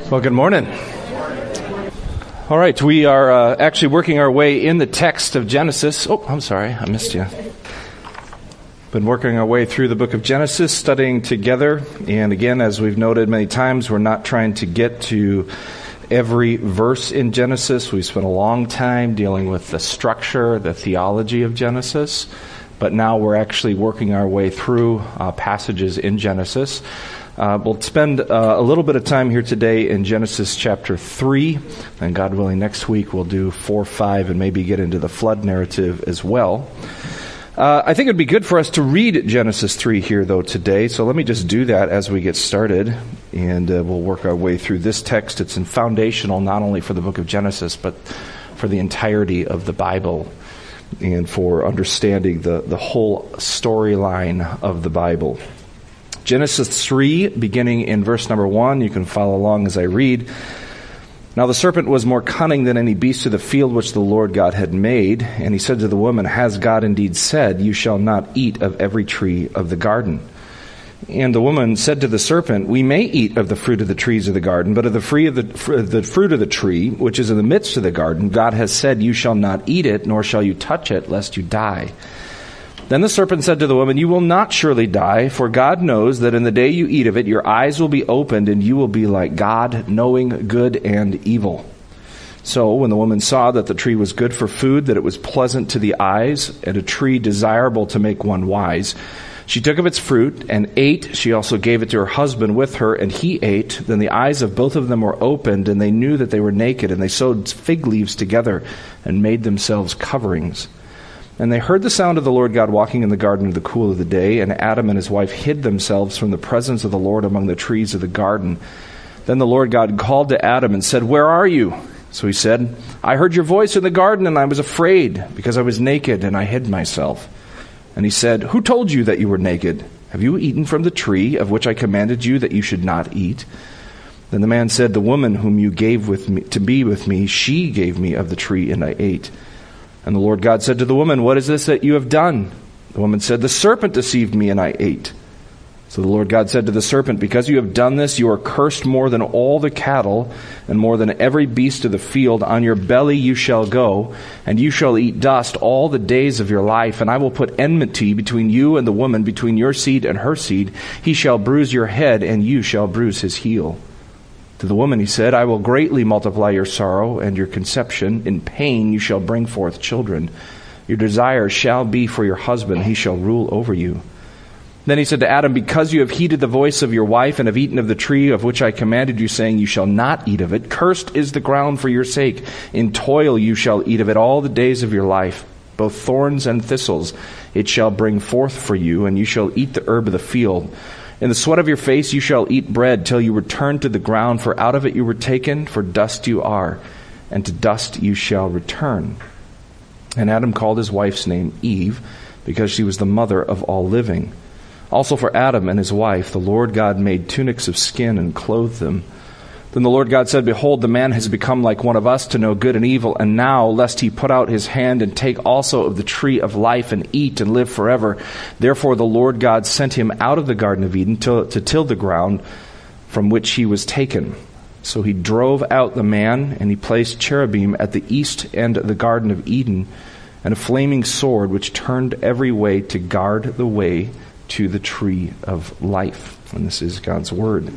Well, good morning. All right, we are actually working our way in the text of Genesis. Oh, I'm sorry, I missed you. Been working our way through the book of Genesis, studying together. And again, as we've noted many times, we're not trying to get to every verse in Genesis. We spent a long time dealing with the structure, the theology of Genesis. But now we're actually working our way through passages in Genesis. We'll spend a little bit of time here today in Genesis chapter 3, and God willing, next week we'll do 4, 5, and maybe get into the flood narrative as well. I think it'd be good for us to read Genesis 3 here, though, today, so let me just do that as we get started, and we'll work our way through this text. It's foundational not only for the book of Genesis, but for the entirety of the Bible, and for understanding the whole storyline of the Bible. Genesis 3, beginning in verse number 1, you can follow along as I read. Now the serpent was more cunning than any beast of the field which the Lord God had made. And he said to the woman, Has God indeed said, You shall not eat of every tree of the garden? And the woman said to the serpent, We may eat of the fruit of the trees of the garden, but of the fruit of the tree which is in the midst of the garden, God has said, You shall not eat it, nor shall you touch it, lest you die. Then the serpent said to the woman, You will not surely die, for God knows that in the day you eat of it, your eyes will be opened, and you will be like God, knowing good and evil. So when the woman saw that the tree was good for food, that it was pleasant to the eyes, and a tree desirable to make one wise, she took of its fruit and ate. She also gave it to her husband with her, and he ate. Then the eyes of both of them were opened, and they knew that they were naked, and they sewed fig leaves together and made themselves coverings. And they heard the sound of the Lord God walking in the garden in the cool of the day, and Adam and his wife hid themselves from the presence of the Lord among the trees of the garden. Then the Lord God called to Adam and said, Where are you? So he said, I heard your voice in the garden, and I was afraid, because I was naked, and I hid myself. And he said, Who told you that you were naked? Have you eaten from the tree of which I commanded you that you should not eat? Then the man said, The woman whom you gave with me to be with me, she gave me of the tree, and I ate. And the Lord God said to the woman, What is this that you have done? The woman said, The serpent deceived me, and I ate. So the Lord God said to the serpent, Because you have done this, you are cursed more than all the cattle, and more than every beast of the field. On your belly you shall go, and you shall eat dust all the days of your life. And I will put enmity between you and the woman, between your seed and her seed. He shall bruise your head, and you shall bruise his heel. To the woman he said, I will greatly multiply your sorrow and your conception. In pain you shall bring forth children. Your desire shall be for your husband. He shall rule over you. Then he said to Adam, Because you have heeded the voice of your wife and have eaten of the tree of which I commanded you, saying, You shall not eat of it. Cursed is the ground for your sake. In toil you shall eat of it all the days of your life. Both thorns and thistles it shall bring forth for you, and you shall eat the herb of the field. In the sweat of your face you shall eat bread till you return to the ground, for out of it you were taken, for dust you are, and to dust you shall return. And Adam called his wife's name Eve, because she was the mother of all living. Also for Adam and his wife the Lord God made tunics of skin and clothed them. Then the Lord God said, Behold, the man has become like one of us to know good and evil, and now, lest he put out his hand and take also of the tree of life and eat and live forever. Therefore the Lord God sent him out of the Garden of Eden to till the ground from which he was taken. So he drove out the man, and he placed cherubim at the east end of the Garden of Eden, and a flaming sword which turned every way to guard the way to the tree of life. And this is God's word.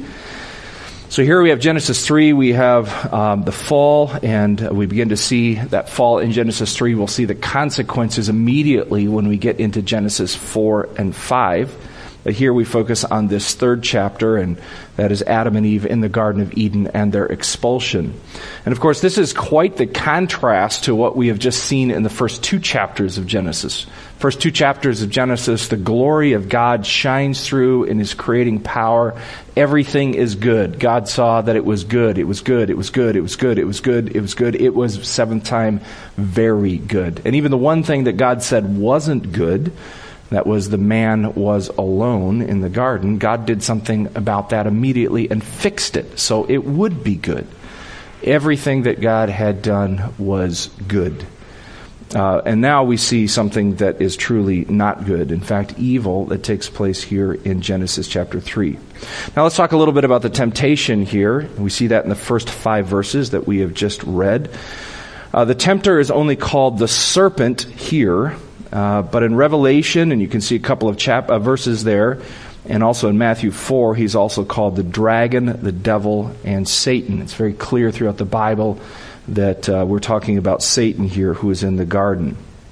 So here we have Genesis 3, we have the fall, and we begin to see that fall in Genesis 3. We'll see the consequences immediately when we get into Genesis 4 and 5. But here we focus on this third chapter, and that is Adam and Eve in the Garden of Eden and their expulsion. And of course, this is quite the contrast to what we have just seen in the first two chapters of Genesis. First two chapters of Genesis, the glory of God shines through in his creating power. Everything is good. God saw that it was good. It was good. It was good. It was good. It was good. It was good. It was seventh time very good. And even the one thing that God said wasn't good, that was the man was alone in the garden, God did something about that immediately and fixed it so it would be good. Everything that God had done was good. And now we see something that is truly not good. In fact, evil that takes place here in Genesis chapter 3. Now let's talk a little bit about the temptation here. We see that in the first 5 verses that we have just read. The tempter is only called the serpent here, but in Revelation, and you can see a couple of verses there, and also in Matthew 4, he's also called the dragon, the devil, and Satan. It's very clear throughout the Bible that we're talking about Satan here, who is in the garden.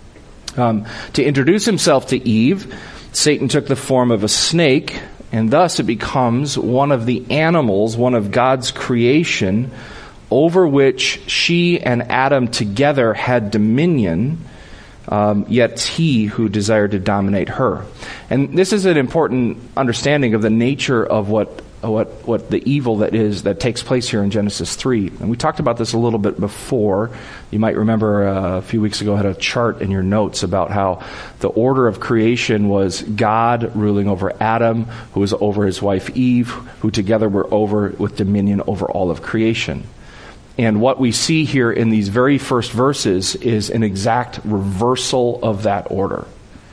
To introduce himself to Eve, Satan took the form of a snake, and thus it becomes one of the animals, one of God's creation, over which she and Adam together had dominion, yet it's he who desired to dominate her. And this is an important understanding of the nature of what the evil that takes place here in Genesis 3. And we talked about this a little bit before. You might remember a few weeks ago I had a chart in your notes about how the order of creation was God ruling over Adam, who was over his wife Eve, who together were over with dominion over all of creation. And what we see here in these very first verses is an exact reversal of that order.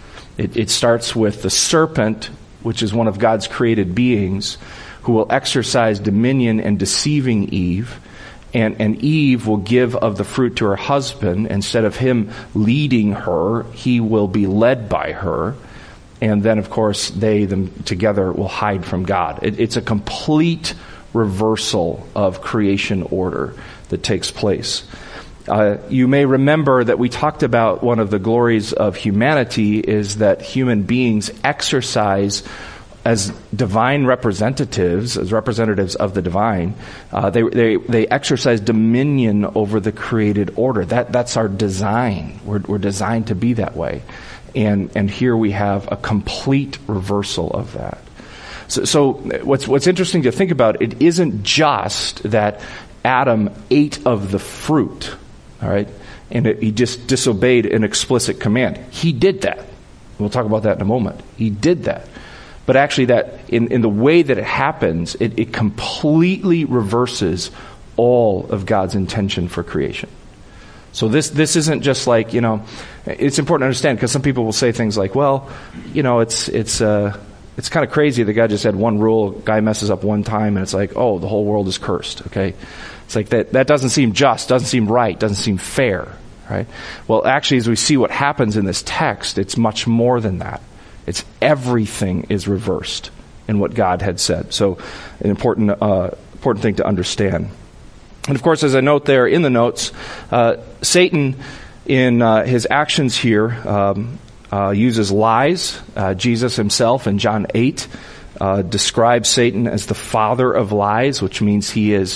It starts with the serpent, which is one of God's created beings, who will exercise dominion and deceiving Eve. And Eve will give of the fruit to her husband. Instead of him leading her, he will be led by her. And then, of course, them together will hide from God. It's a complete reversal of creation order that takes place. You may remember that we talked about one of the glories of humanity is that human beings exercise as divine representatives, as representatives of the divine. They exercise dominion over the created order. That's our design. We're designed to be that way. And here we have a complete reversal of that. So what's interesting to think about, it isn't just that Adam ate of the fruit, all right, and he just disobeyed an explicit command. He did that. We'll talk about that in a moment. He did that. But actually that in the way that it happens, it completely reverses all of God's intention for creation. So this isn't just like, it's important to understand, because some people will say things like, well, it's kind of crazy that God just had one rule, guy messes up one time, and it's like, oh, the whole world is cursed, okay? It's like that doesn't seem just, doesn't seem right, doesn't seem fair, right? Well, actually, as we see what happens in this text, it's much more than that. It's everything is reversed in what God had said. So an important thing to understand. And of course, as I note there in the notes, Satan in his actions here uses lies. Jesus himself in John 8 describes Satan as the father of lies, which means he is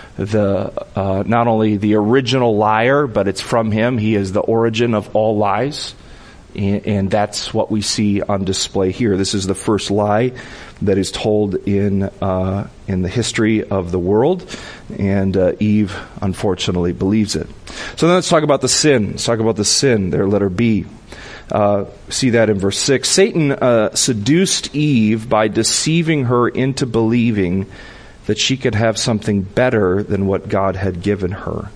not only the original liar, but it's from him. He is the origin of all lies. And that's what we see on display here. This is the first lie that is told in the history of the world, and Eve unfortunately believes it. So then let's talk about the sin. Let's talk about the sin there, letter B. See that in verse 6. Satan seduced Eve by deceiving her into believing that she could have something better than what God had given her.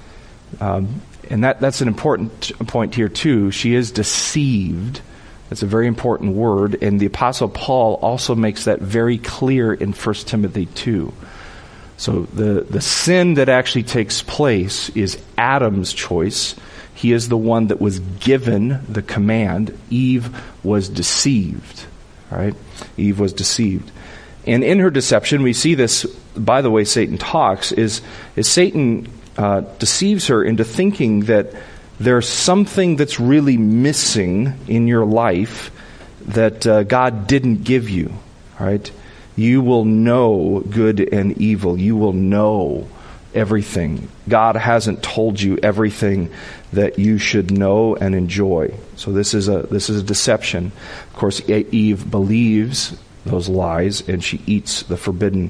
And that's an important point here too. She is deceived. That's a very important word. And the Apostle Paul also makes that very clear in 1 Timothy 2. So the sin that actually takes place is Adam's choice. He is the one that was given the command. Eve was deceived. All right? Eve was deceived. And in her deception, we see this, by the way Satan talks, is Satan deceives her into thinking that there's something that's really missing in your life that God didn't give you. All right? You will know good and evil. You will know everything. God hasn't told you everything that you should know and enjoy. So this is a deception. Of course, Eve believes those lies, and she eats the forbidden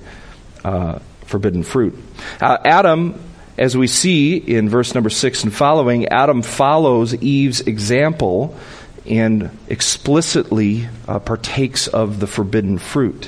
fruit. Adam, as we see in verse number 6 and following, Adam follows Eve's example and explicitly partakes of the forbidden fruit.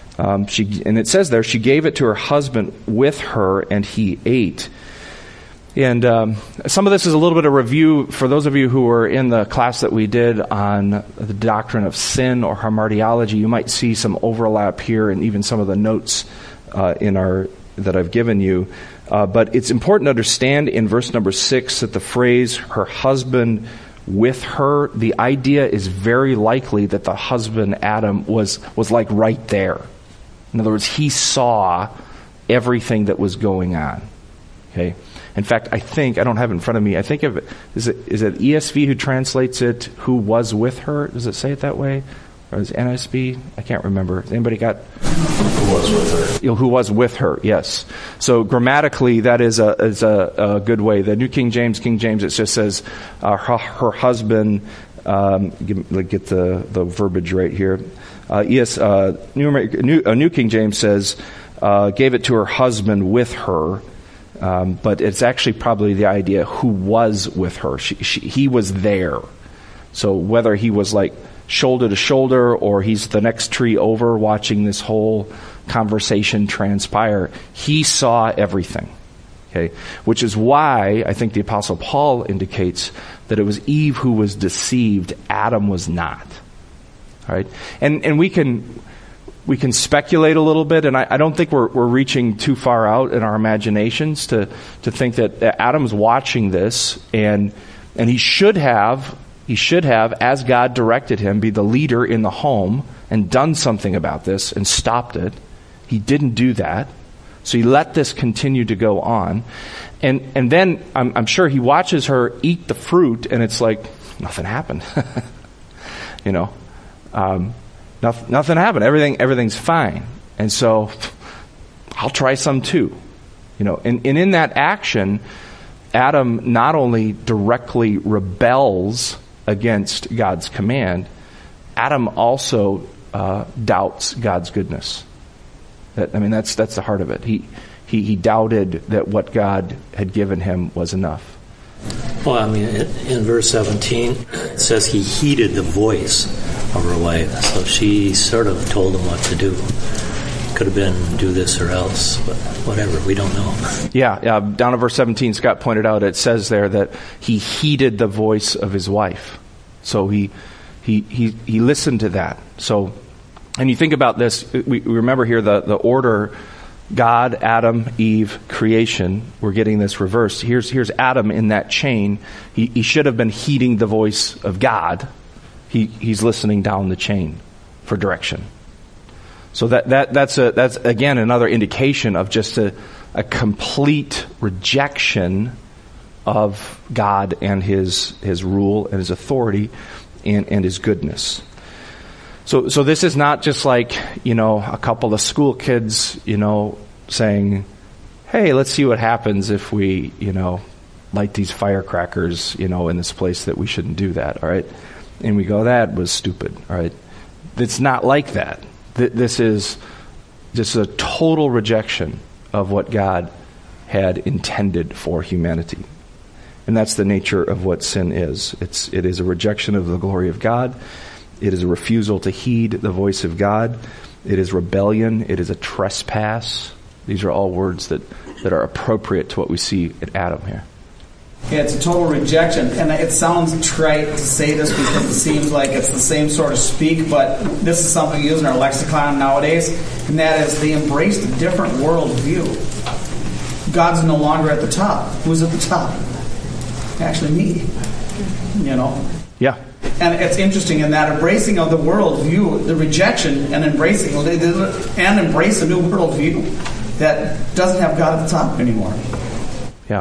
And it says there, she gave it to her husband with her, and he ate. And some of this is a little bit of review for those of you who were in the class that we did on the doctrine of sin or hamartiology. You might see some overlap here and even some of the notes that I've given you. But it's important to understand in verse number 6 that the phrase, her husband with her, the idea is very likely that the husband, Adam, was like right there. In other words, he saw everything that was going on. Okay? In fact, I don't have it in front of me, I think is it ESV who translates it, who was with her? Does it say it that way? Or is it NSB? I can't remember. Anybody got? Who was with her? Who was with her, yes. So grammatically, that is a good way. The New King James, it just says her husband, get the verbiage right here. New King James says, gave it to her husband with her. But it's actually probably the idea who was with her. He was there. So whether he was like shoulder to shoulder or he's the next tree over watching this whole conversation transpire, he saw everything. Okay? Which is why I think the Apostle Paul indicates that it was Eve who was deceived, Adam was not. All right? And we can speculate a little bit, and I don't think we're reaching too far out in our imaginations to think that Adam's watching this, and he should have, as God directed him, be the leader in the home and done something about this and stopped it. He didn't do that, so he let this continue to go on, and then I'm sure he watches her eat the fruit, and it's like nothing happened, Nothing happened. Everything's fine. And so I'll try some too. And in that action, Adam not only directly rebels against God's command, Adam also doubts God's goodness. That's the heart of it. He doubted that what God had given him was enough. Well, in verse 17, it says he heeded the voice of her wife. So she sort of told him what to do. Could have been do this or else, but whatever, we don't know. Yeah, down in verse 17, Scott pointed out, it says there that he heeded the voice of his wife. So he listened to that. So, and you think about this, we remember here the order, God, Adam, Eve, creation. We're getting this reversed. Here's Adam in that chain. He should have been heeding the voice of God. He's listening down the chain for direction. So that's again another indication of just a complete rejection of God and his rule and his authority and his goodness. So this is not just like, a couple of school kids, saying, hey, let's see what happens if we, light these firecrackers, in this place that we shouldn't do that, all right? And we go, that was stupid, all right? It's not like that. This is just a total rejection of what God had intended for humanity. And that's the nature of what sin is. It is a rejection of the glory of God. It is a refusal to heed the voice of God. It is rebellion. It is a trespass. These are all words that are appropriate to what we see at Adam here. Yeah, it's a total rejection. And it sounds trite to say this because it seems like it's the same sort of speak, but this is something we use in our lexicon nowadays, and that is they embraced a different worldview. God's no longer at the top. Who's at the top? Actually me. Yeah. And it's interesting in that embracing of the worldview, the rejection and embrace a new worldview that doesn't have God at the top anymore. Yeah.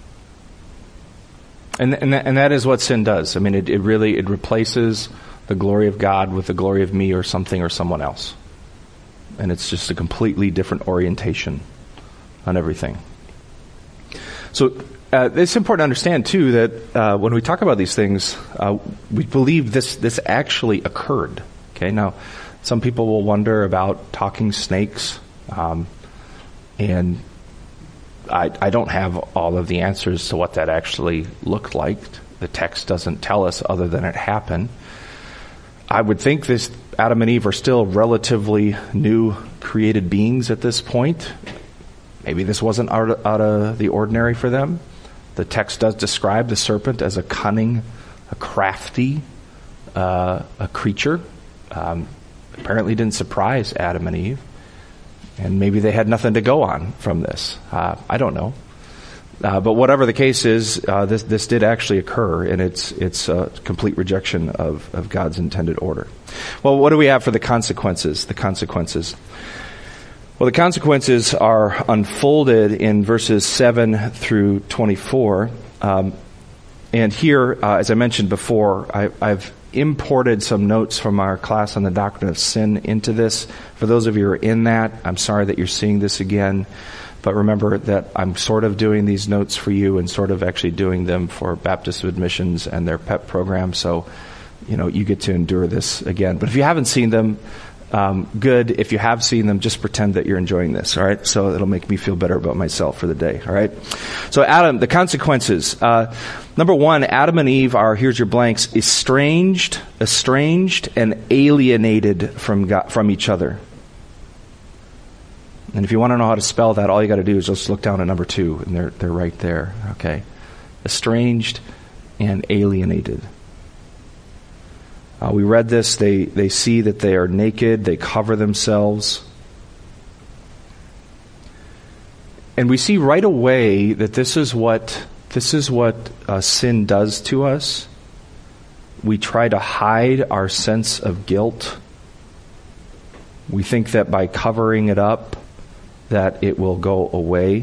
And that is what sin does. It really replaces the glory of God with the glory of me or something or someone else. And it's just a completely different orientation on everything. So it's important to understand, too, that when we talk about these things, we believe this actually occurred. Okay, now, some people will wonder about talking snakes, and I don't have all of the answers to what that actually looked like. The text doesn't tell us other than it happened. I would think Adam and Eve are still relatively new created beings at this point. Maybe this wasn't out of the ordinary for them. The text does describe the serpent as a cunning, a crafty, a creature. Apparently didn't surprise Adam and Eve. And maybe they had nothing to go on from this. I don't know. But whatever the case is, this did actually occur, and it's a complete rejection of God's intended order. Well, what do we have for the consequences? Well, the consequences are unfolded in verses 7 through 24. And here, as I mentioned before, I've imported some notes from our class on the doctrine of sin into this. For those of you who are in that, I'm sorry that you're seeing this again. But remember that I'm sort of doing these notes for you and sort of actually doing them for Baptist Admissions and their PEP program. So, you get to endure this again. But if you haven't seen them, good. If you have seen them, just pretend that you're enjoying this, all right? So it'll make me feel better about myself for the day, all right? So Adam, the consequences. Number one, Adam and Eve are, here's your blanks, estranged, and alienated from each other. And if you want to know how to spell that, all you got to do is just look down at number 2, and they're right there, okay? Estranged and alienated. We read this. They see that they are naked. They cover themselves. And we see right away that this is what sin does to us. We try to hide our sense of guilt. We think that by covering it up, that it will go away.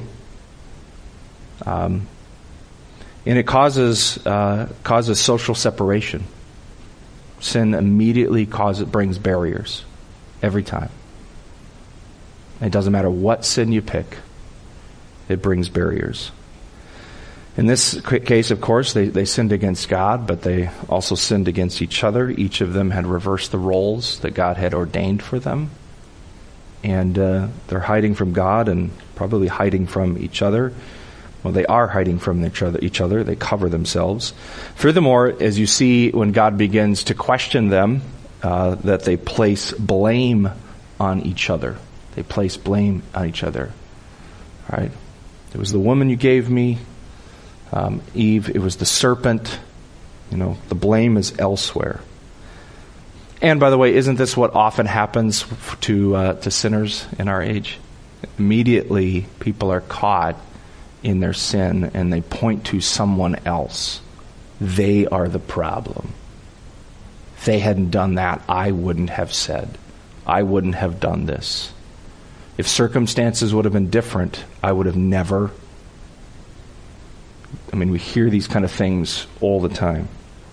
And it causes social separation. Sin immediately brings barriers every time. It doesn't matter what sin you pick, it brings barriers. In this case, of course, they sinned against God, but they also sinned against each other. Each of them had reversed the roles that God had ordained for them. And they're hiding from God and probably hiding from each other. Well, they are hiding from each other. They cover themselves. Furthermore, as you see when God begins to question them, that they place blame on each other. They place blame on each other. All right? It was the woman you gave me, Eve. It was the serpent. The blame is elsewhere. And by the way, isn't this what often happens to sinners in our age? Immediately, people are caught in their sin and they point to someone else. They are the problem. If they hadn't done that, I wouldn't have said. I wouldn't have done this. If circumstances would have been different, I would have never. We hear these kind of things all the time.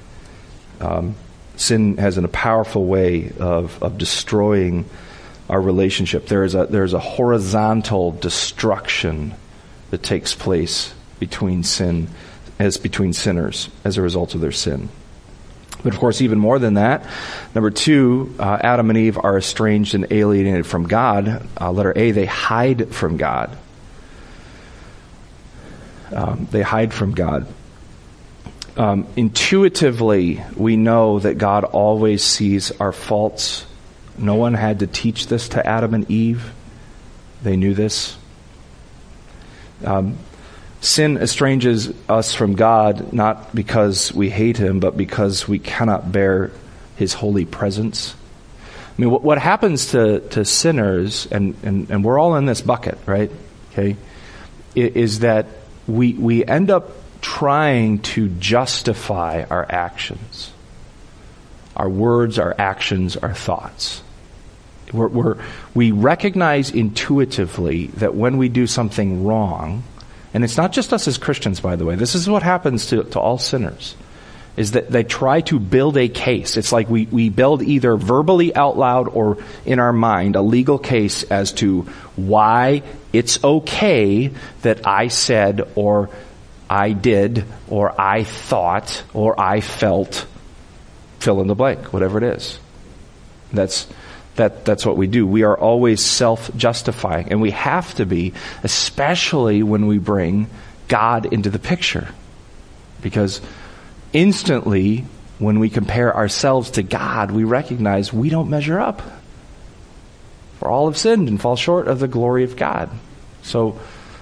Sin has a powerful way of destroying our relationship. There's a horizontal destruction that takes place between sinners as a result of their sin. But of course, even more than that, number 2, Adam and Eve are estranged and alienated from God. Letter A, they hide from God. They hide from God. Intuitively, we know that God always sees our faults. No one had to teach this to Adam and Eve. They knew this. Sin estranges us from God not because we hate Him, but because we cannot bear His holy presence. What happens to sinners, and we're all in this bucket, right? Okay, is that we end up trying to justify our actions, our words, our actions, our thoughts. We recognize intuitively that when we do something wrong, and it's not just us as Christians, by the way, this is what happens to all sinners, is that they try to build a case. It's like we build either verbally out loud or in our mind a legal case as to why it's okay that I said or I did, or I thought, or I felt, fill in the blank, whatever it is. That's what we do. We are always self-justifying, and we have to be, especially when we bring God into the picture. Because instantly, when we compare ourselves to God, we recognize we don't measure up. For all have sinned and fall short of the glory of God. So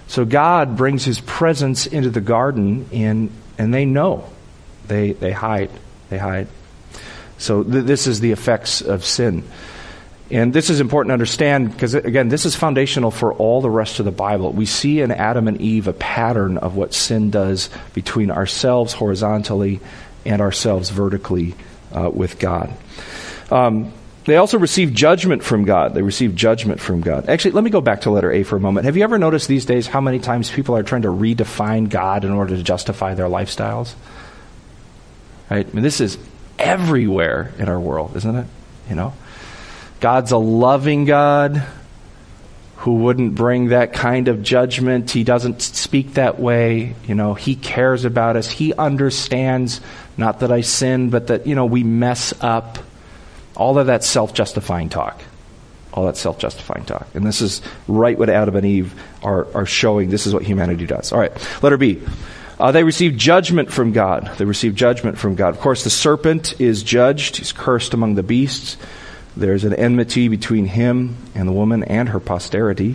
So God brings his presence into the garden, and they know. They hide. They hide. So this is the effects of sin. And this is important to understand because, again, this is foundational for all the rest of the Bible. We see in Adam and Eve a pattern of what sin does between ourselves horizontally and ourselves vertically with God. They also receive judgment from God. They receive judgment from God. Actually, let me go back to letter A for a moment. Have you ever noticed these days how many times people are trying to redefine God in order to justify their lifestyles? Right? I mean, this is everywhere in our world, isn't it? You know? God's a loving God who wouldn't bring that kind of judgment. He doesn't speak that way. You know, he cares about us. He understands, not that I sin, but that, we mess up. All of that self-justifying talk. All that self-justifying talk. And this is right what Adam and Eve are showing. This is what humanity does. All right, letter B. They receive judgment from God. They receive judgment from God. Of course, the serpent is judged. He's cursed among the beasts. There's an enmity between him and the woman and her posterity.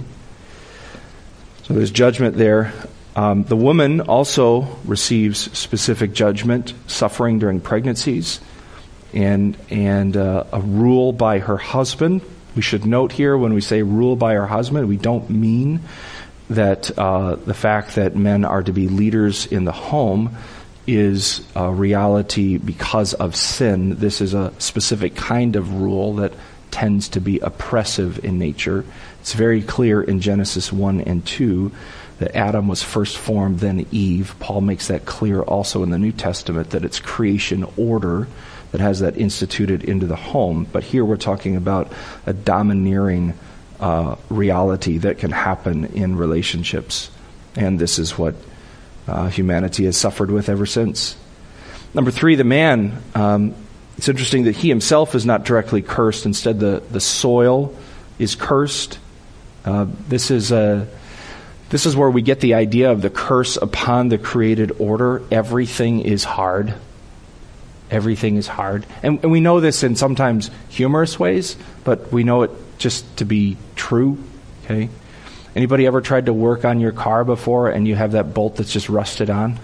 So there's judgment there. The woman also receives specific judgment, suffering during pregnancies, and a rule by her husband. We should note here when we say rule by her husband, we don't mean that the fact that men are to be leaders in the home is a reality because of sin. This is a specific kind of rule that tends to be oppressive in nature. It's very clear in Genesis 1 and 2 that Adam was first formed, then Eve. Paul makes that clear also in the New Testament, that it's creation order that has that instituted into the home. But here we're talking about a domineering reality that can happen in relationships. And this is what humanity has suffered with ever since. Number 3, the man. It's interesting that he himself is not directly cursed. Instead, the soil is cursed. This is where we get the idea of the curse upon the created order. Everything is hard. Everything is hard. And we know this in sometimes humorous ways, but we know it just to be true. Okay? Anybody ever tried to work on your car before and you have that bolt that's just rusted on?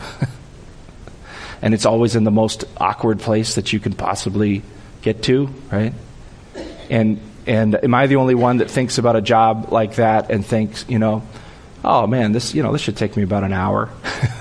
And it's always in the most awkward place that you can possibly get to, right? And am I the only one that thinks about a job like that and thinks, oh man, this should take me about an hour.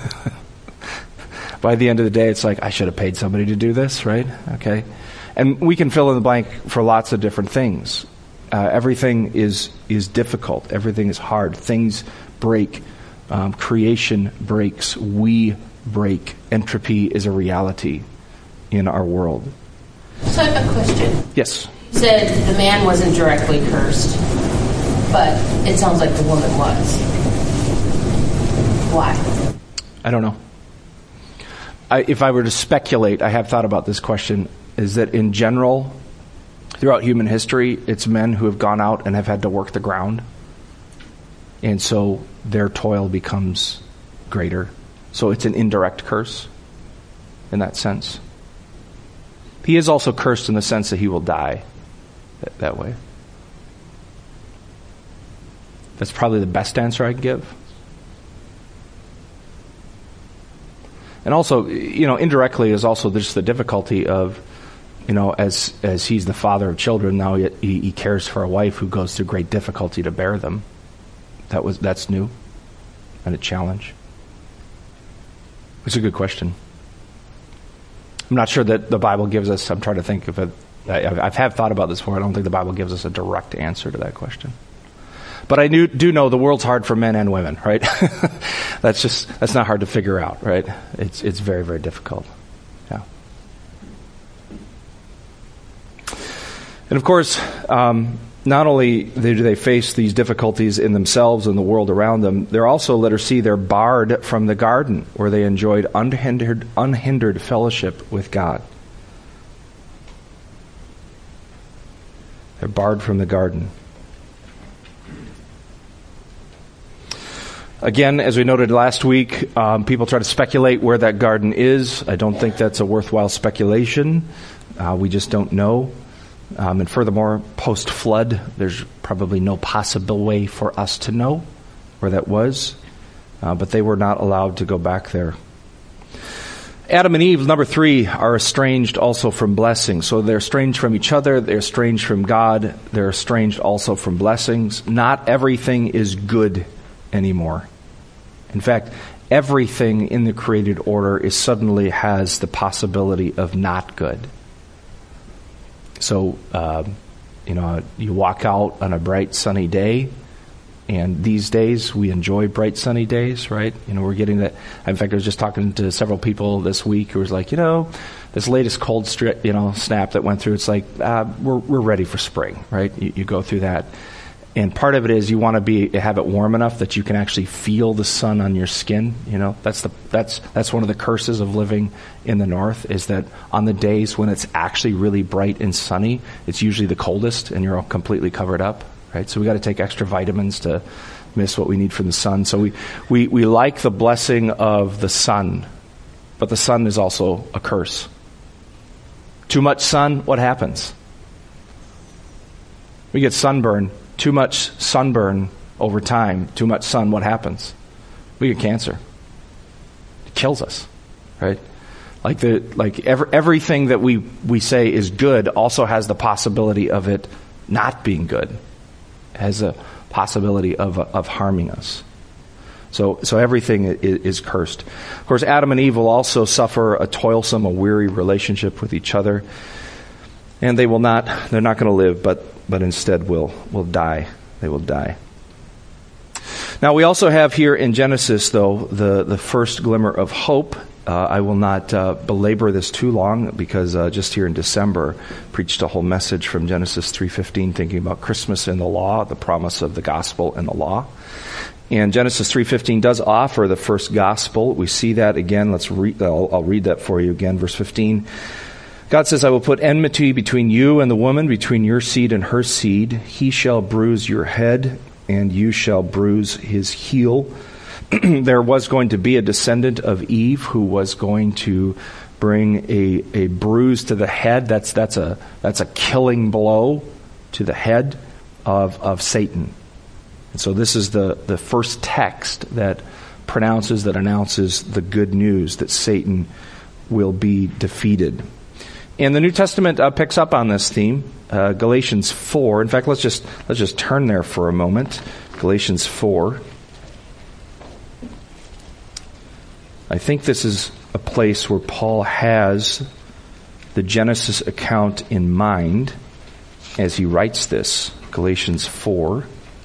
By the end of the day, it's like, I should have paid somebody to do this, right? Okay. And we can fill in the blank for lots of different things. Everything is difficult. Everything is hard. Things break. Creation breaks. We break. Entropy is a reality in our world. So I have a question. Yes. You said the man wasn't directly cursed, but it sounds like the woman was. Why? I don't know. If I were to speculate, I have thought about this question, is that in general, throughout human history, it's men who have gone out and have had to work the ground. And so their toil becomes greater. So it's an indirect curse in that sense. He is also cursed in the sense that he will die that way. That's probably the best answer I can give. And also, indirectly is also just the difficulty of, as he's the father of children, now he cares for a wife who goes through great difficulty to bear them. That's new and a challenge. It's a good question. I'm not sure that the Bible gives us, I'm trying to think of it, I have thought about this before, I don't think the Bible gives us a direct answer to that question. But I do know the world's hard for men and women, right? That's not hard to figure out, right? It's very, very difficult. Yeah. And of course, not only do they face these difficulties in themselves and the world around them, they're also, letter C, they're barred from the garden where they enjoyed unhindered fellowship with God. They're barred from the garden. Again, as we noted last week, people try to speculate where that garden is. I don't think that's a worthwhile speculation. We just don't know. And furthermore, post-flood, there's probably no possible way for us to know where that was. but they were not allowed to go back there. Adam and Eve, number 3, are estranged also from blessings. So they're estranged from each other, they're estranged from God, they're estranged also from blessings. Not everything is good anymore. In fact, everything in the created order suddenly has the possibility of not good. So, you walk out on a bright sunny day, and these days we enjoy bright sunny days, right? We're getting that. In fact, I was just talking to several people this week who was like, this latest cold snap that went through, it's like, we're ready for spring, right? You go through that. And part of it is you want to have it warm enough that you can actually feel the sun on your skin. That's one of the curses of living in the north, is that on the days when it's actually really bright and sunny, it's usually the coldest and you're all completely covered up, right? So we got to take extra vitamins to miss what we need from the sun. So we like the blessing of the sun, but the sun is also a curse. Too much sun, what happens? We get sunburn. Too much sunburn over time, too much sun, what happens? We get cancer. It kills us, right? Everything that we say is good also has the possibility of it not being good. It has a possibility of harming us. So everything is cursed. Of course, Adam and Eve will also suffer a toilsome, a weary relationship with each other. And they're not going to live, but instead will die. They will die. Now, we also have here in Genesis, though, the first glimmer of hope. I will not belabor this too long, because just here in December, preached a whole message from Genesis 3:15, thinking about Christmas and the law, the promise of the gospel and the law. And Genesis 3:15 does offer the first gospel. We see that again. I'll read that for you again, verse 15. God says, I will put enmity between you and the woman, between your seed and her seed. He shall bruise your head, and you shall bruise his heel. There was going to be a descendant of Eve who was going to bring a bruise to the head. That's a killing blow to the head of Satan. And so this is the first text that announces the good news that Satan will be defeated. And the New Testament picks up on this theme, Galatians 4. In fact, let's just turn there for a moment. Galatians 4. I think this is a place where Paul has the Genesis account in mind as he writes this. Galatians 4.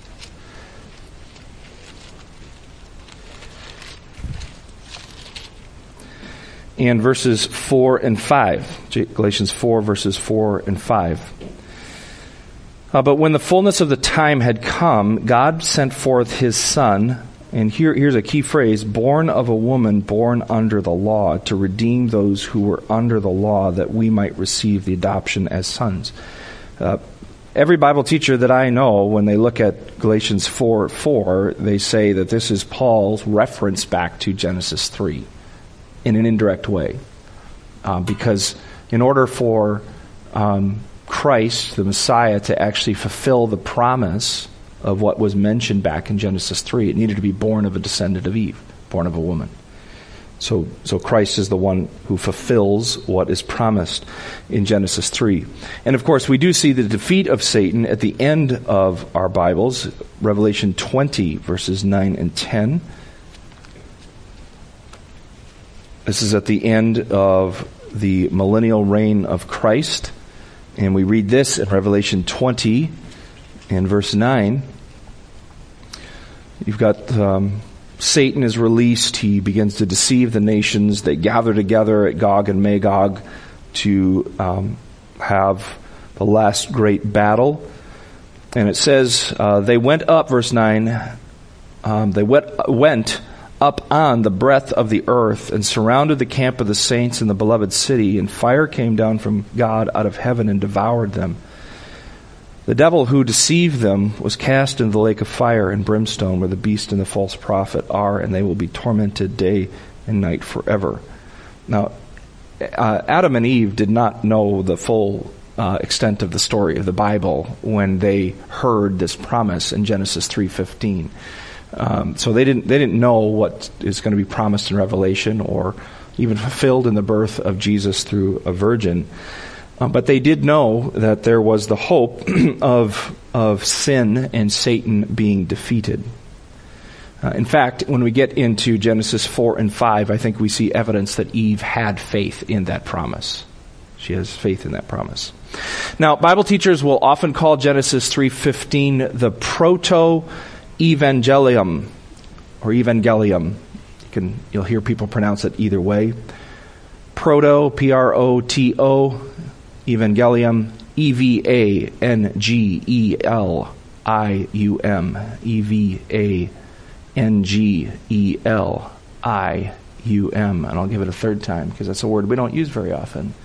And verses 4 and 5. Galatians 4, verses 4 and 5. But when the fullness of the time had come, God sent forth his Son, and here's a key phrase, born of a woman born under the law, to redeem those who were under the law, that we might receive the adoption as sons. Every Bible teacher that I know, when they look at Galatians 4:4, they say that this is Paul's reference back to Genesis 3. In an indirect way. Because in order for Christ, the Messiah, to actually fulfill the promise of what was mentioned back in Genesis 3, it needed to be born of a descendant of Eve, born of a woman. So Christ is the one who fulfills what is promised in Genesis 3. And of course, we do see the defeat of Satan at the end of our Bibles, Revelation 20, verses 9 and 10. This is at the end of the millennial reign of Christ. And we read this in Revelation 20 and verse 9. You've got Satan is released. He begins to deceive the nations. They gather together at Gog and Magog to have the last great battle. And it says, they went up, verse 9, they went up on the breadth of the earth and surrounded the camp of the saints in the beloved city, and fire came down from God out of heaven and devoured them. The devil who deceived them was cast into the lake of fire and brimstone, where the beast and the false prophet are, and they will be tormented day and night forever. Now, Adam and Eve did not know the full extent of the story of the Bible when they heard this promise in Genesis 3:15. So they didn't know what is going to be promised in Revelation or even fulfilled in the birth of Jesus through a virgin. But they did know that there was the hope of sin and Satan being defeated. In fact, when we get into Genesis 4 and 5, I think we see evidence that Eve had faith in that promise. She has faith in that promise. Now, Bible teachers will often call Genesis 3:15 the proto-evangelium, or evangelium. You'll hear people pronounce it either way. Proto, P-R-O-T-O, evangelium, E-V-A-N-G-E-L-I-U-M, E-V-A-N-G-E-L-I-U-M. And I'll give it a third time because that's a word we don't use very often.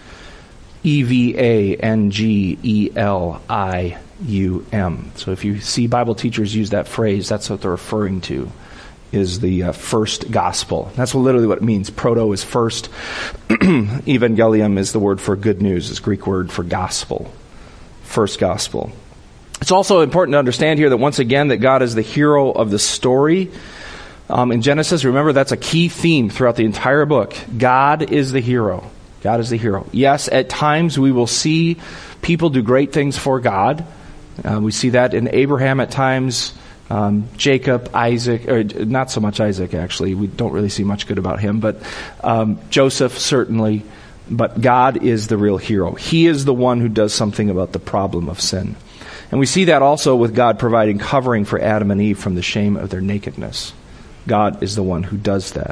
E-V-A-N-G-E-L-I-U-M. So if you see Bible teachers use that phrase, that's what they're referring to, is the first gospel. That's literally what it means. Proto is first. Evangelium is the word for good news. It's Greek word for gospel. First gospel. It's also important to understand here that once again that God is the hero of the story. In Genesis, remember that's a key theme throughout the entire book. God is the hero. God is the hero. Yes, at times we will see people do great things for God. We see that in Abraham at times, Jacob, Isaac, or not so much Isaac actually. We don't really see much good about him, but Joseph certainly. But God is the real hero. He is the one who does something about the problem of sin. And we see that also with God providing covering for Adam and Eve from the shame of their nakedness. God is the one who does that.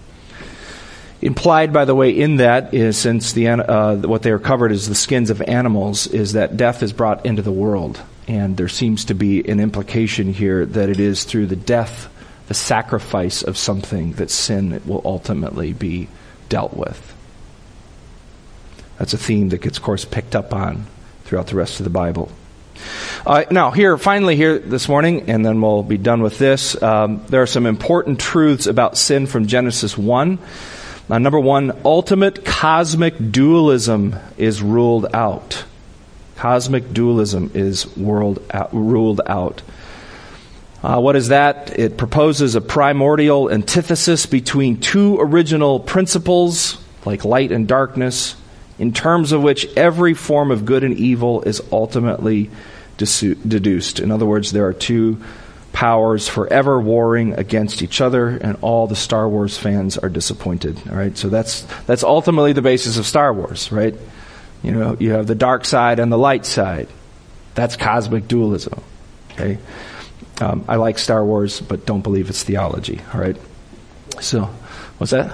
Implied, by the way, in that is, since what they are covered is the skins of animals, is that death is brought into the world. And there seems to be an implication here that it is through the death, the sacrifice of something, that sin will ultimately be dealt with. That's a theme that gets, of course, picked up on throughout the rest of the Bible. Now, finally here this morning, and then we'll be done with this, there are some important truths about sin from Genesis 1. Number one, ultimate cosmic dualism is ruled out. Cosmic dualism is ruled out. What is that? It proposes a primordial antithesis between two original principles, like light and darkness, in terms of which every form of good and evil is ultimately deduced. In other words, there are two powers forever warring against each other, and all the Star Wars fans are disappointed. All right, so that's ultimately the basis of Star Wars, right? You know, you have the dark side and the light side. That's cosmic dualism. Okay, I like Star Wars, but don't believe it's theology. All right. So, what's that?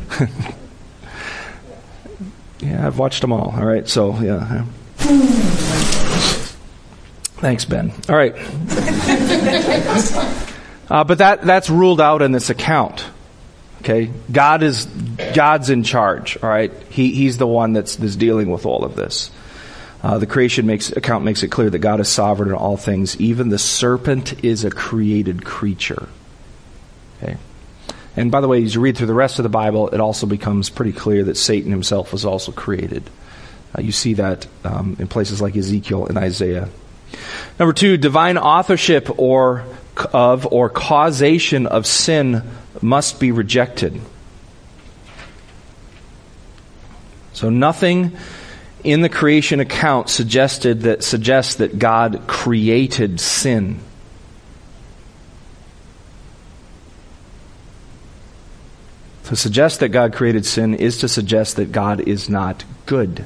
Yeah, I've watched them all. All right. So, yeah. Thanks, Ben. All right. But that's ruled out in this account. Okay, God's in charge. All right, He's the one that's dealing with all of this. The creation account makes it clear that God is sovereign in all things. Even the serpent is a created creature. Okay, and by the way, as you read through the rest of the Bible, it also becomes pretty clear that Satan himself was also created. You see that in places like Ezekiel and Isaiah. Number two, divine authorship or causation of sin must be rejected. So nothing in the creation account suggests that God created sin. To suggest that God created sin is to suggest that God is not good.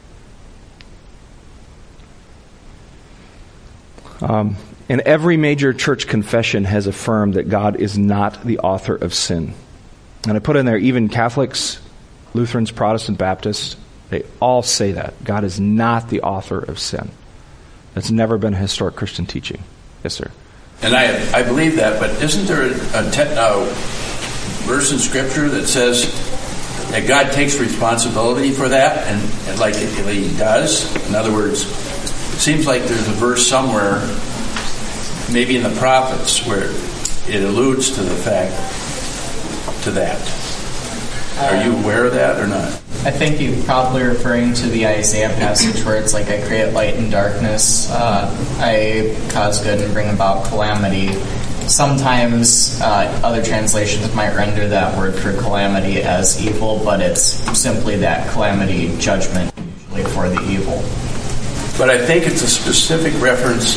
And every major church confession has affirmed that God is not the author of sin. And I put in there, even Catholics, Lutherans, Protestant, Baptists, they all say that. God is not the author of sin. That's never been historic Christian teaching. Yes, sir. And I believe that, but isn't there a verse in Scripture that says that God takes responsibility for that, and like He does? In other words, it seems like there's a verse somewhere, maybe in the prophets, where it alludes to the fact, to that. Are you aware of that or not? I think you're probably referring to the Isaiah passage where it's like, I create light and darkness, I cause good and bring about calamity. sometimes other translations might render that word for calamity as evil, but it's simply that calamity judgment usually for the evil. But I think it's a specific reference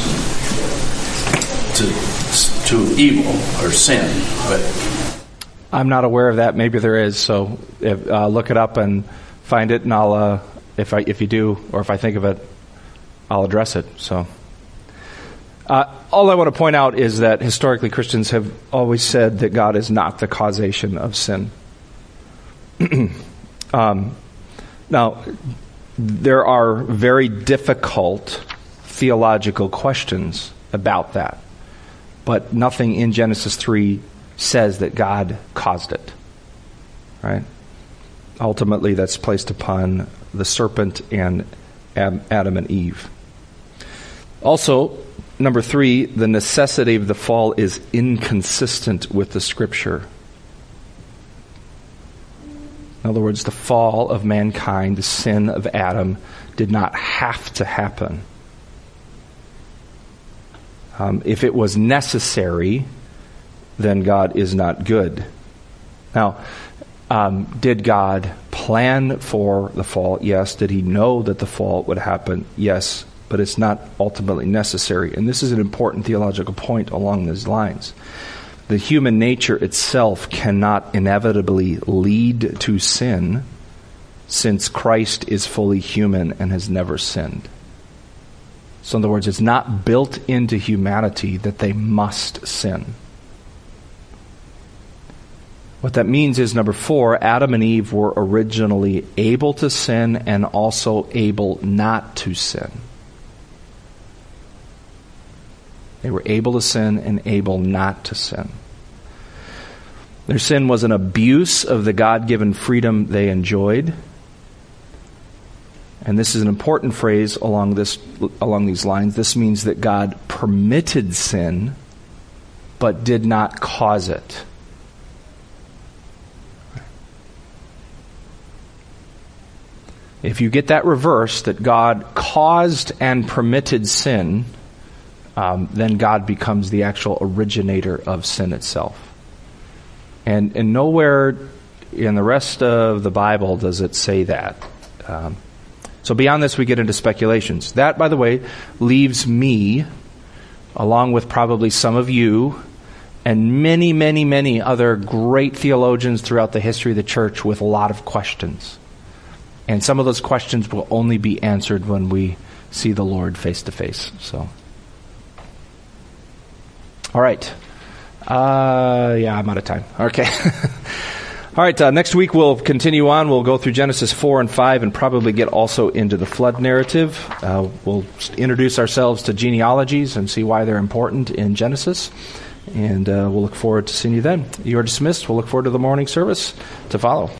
to evil or sin. But I'm not aware of that. Maybe there is. So look it up and find it, and I'll if you do, or if I think of it, I'll address it. So all I want to point out is that historically Christians have always said that God is not the causation of sin. Now, there are very difficult theological questions about that, but nothing in Genesis 3 says that God caused it, right? Ultimately, that's placed upon the serpent and Adam and Eve. Also, number 3, the necessity of the fall is inconsistent with the Scripture. In other words, the fall of mankind, the sin of Adam, did not have to happen. If it was necessary, then God is not good. Now, did God plan for the fall? Yes. Did he know that the fall would happen? Yes. But it's not ultimately necessary. And this is an important theological point along these lines. The human nature itself cannot inevitably lead to sin, since Christ is fully human and has never sinned. So in other words, it's not built into humanity that they must sin. What that means is, number 4, Adam and Eve were originally able to sin and also able not to sin. They were able to sin and able not to sin. Their sin was an abuse of the God-given freedom they enjoyed. And this is an important phrase along these lines. This means that God permitted sin, but did not cause it. If you get that reverse, that God caused and permitted sin, then God becomes the actual originator of sin itself. And nowhere in the rest of the Bible does it say that. So beyond this, we get into speculations. That, by the way, leaves me, along with probably some of you, and many, many, many other great theologians throughout the history of the church with a lot of questions. And some of those questions will only be answered when we see the Lord face to face. So, all right. I'm out of time. Okay. All right, next week we'll continue on. We'll go through Genesis 4 and 5 and probably get also into the flood narrative. We'll introduce ourselves to genealogies and see why they're important in Genesis. And we'll look forward to seeing you then. You are dismissed. We'll look forward to the morning service to follow.